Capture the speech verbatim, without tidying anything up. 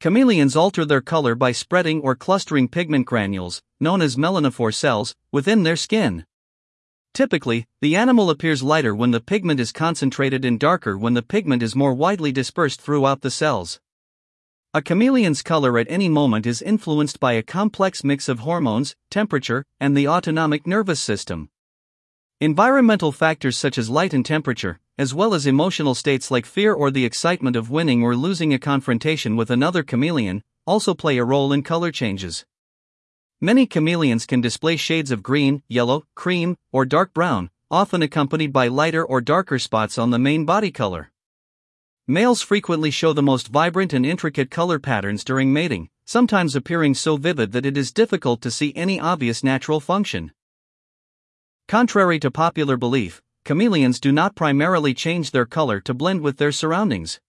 Chameleons alter their color by spreading or clustering pigment granules, known as melanophore cells, within their skin. Typically, the animal appears lighter when the pigment is concentrated and darker when the pigment is more widely dispersed throughout the cells. A chameleon's color at any moment is influenced by a complex mix of hormones, temperature, and the autonomic nervous system. Environmental factors such as light and temperature, as well as emotional states like fear or the excitement of winning or losing a confrontation with another chameleon, also play a role in color changes. Many chameleons can display shades of green, yellow, cream, or dark brown, often accompanied by lighter or darker spots on the main body color. Males frequently show the most vibrant and intricate color patterns during mating, sometimes appearing so vivid that it is difficult to see any obvious natural function. Contrary to popular belief, chameleons do not primarily change their color to blend with their surroundings.